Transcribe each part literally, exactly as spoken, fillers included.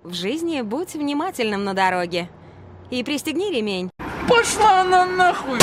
В жизни будь внимательным на дороге. И пристегни ремень. Пошла она нахуй!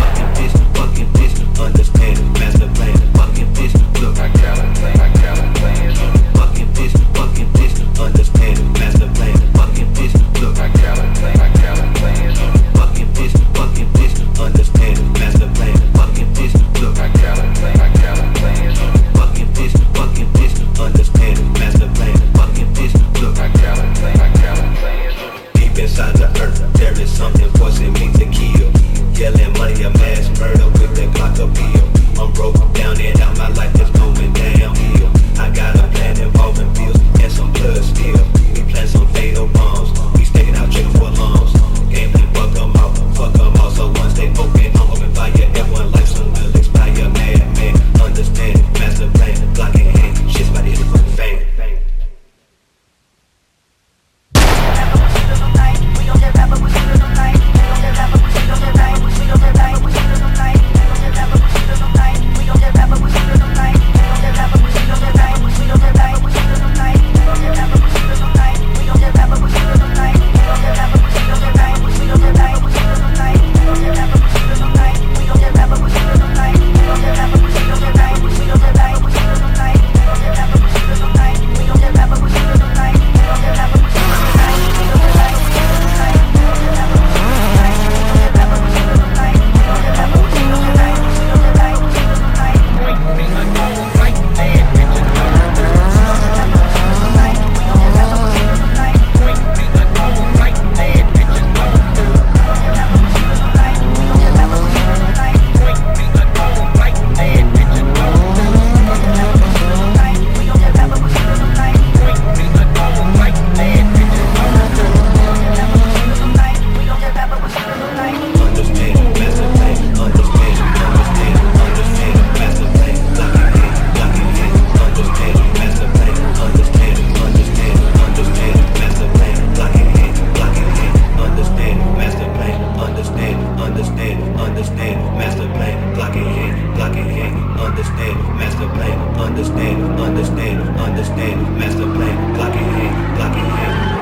Inside the earth, there is something forcing me to kill. Yelling money, a mass murder with the Glock appeal. I'm broke down and out, my life is going downhill. I got a plan involving bills and some blood still. We plant some fatal bombs, we staking out chicken for lungs. Game plan, fuck them out, fuck them out. So once they open, I'm open fire. Everyone life soon will expire. Madman, understand, master plan, Glock in hand. Shit's about to hit the fan. Understand, master plan, Glock in hand, Glock in hand. Understand, master plan, understand, understand, understand, master plan, Glock in hand, Glock in hand.